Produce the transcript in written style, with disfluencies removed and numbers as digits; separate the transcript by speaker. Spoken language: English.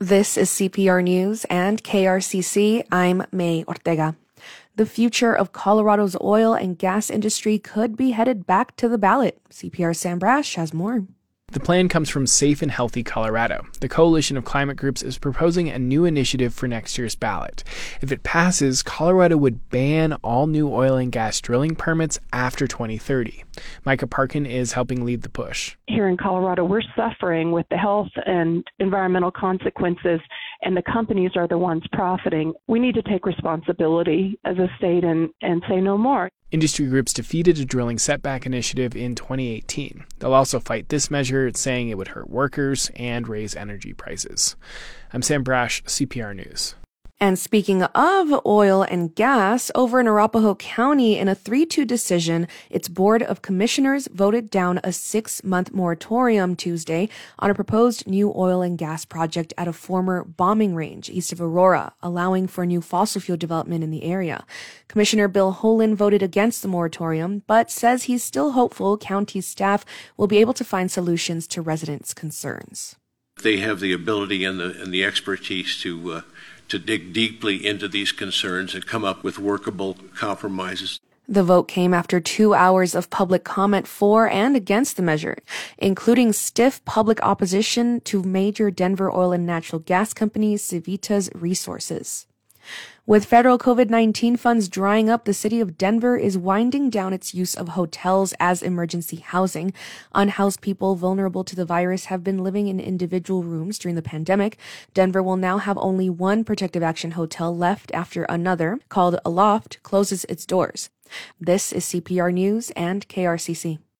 Speaker 1: This is CPR News and KRCC. I'm May Ortega. The future of Colorado's oil and gas industry could be headed back to the ballot. CPR's Sam Brash has more.
Speaker 2: The plan comes from Safe and Healthy Colorado. The coalition of climate groups is proposing a new initiative for next year's ballot. If it passes, Colorado would ban all new oil and gas drilling permits after 2030. Micah Parkin is helping lead the push.
Speaker 3: Here in Colorado, we're suffering with the health and environmental consequences, and the companies are the ones profiting. We need to take responsibility as a state and say no more.
Speaker 2: Industry groups defeated a drilling setback initiative in 2018. They'll also fight this measure, saying it would hurt workers and raise energy prices. I'm Sam Brash, CPR News.
Speaker 1: And speaking of oil and gas, over in Arapahoe County, in a 3-2 decision, its Board of Commissioners voted down a 6-month moratorium Tuesday on a proposed new oil and gas project at a former bombing range east of Aurora, allowing for new fossil fuel development in the area. Commissioner Bill Holen voted against the moratorium, but says he's still hopeful county staff will be able to find solutions to residents' concerns.
Speaker 4: They have the ability and the expertise to dig deeply into these concerns and come up with workable compromises.
Speaker 1: The vote came after 2 hours of public comment for and against the measure, including stiff public opposition to major Denver oil and natural gas company Civitas Resources. With federal COVID-19 funds drying up, the city of Denver is winding down its use of hotels as emergency housing. Unhoused people vulnerable to the virus have been living in individual rooms during the pandemic. Denver will now have only one protective action hotel left after another, called Aloft, closes its doors. This is CPR News and KRCC.